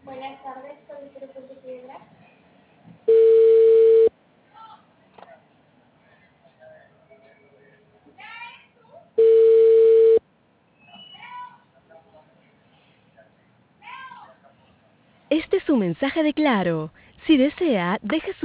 Buenas tardes, solicito por tu piedra. Este es un mensaje de Claro. Si desea, deje su